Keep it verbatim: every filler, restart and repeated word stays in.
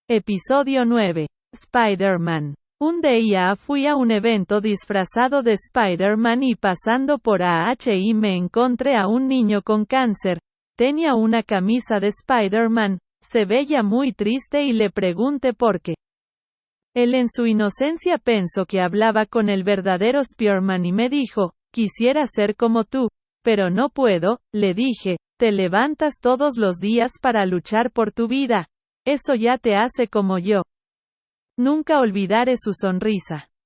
Episodio nueve. Spider-Man. Un día fui a un evento disfrazado de Spider-Man y pasando por A H y me encontré a un niño con cáncer. Tenía una camisa de Spider-Man, se veía muy triste y le pregunté por qué. Él en su inocencia pensó que hablaba con el verdadero Spider-Man y me dijo, quisiera ser como tú, pero no puedo. Le dije, te levantas todos los días para luchar por tu vida. Eso ya te hace como yo. Nunca olvidaré su sonrisa.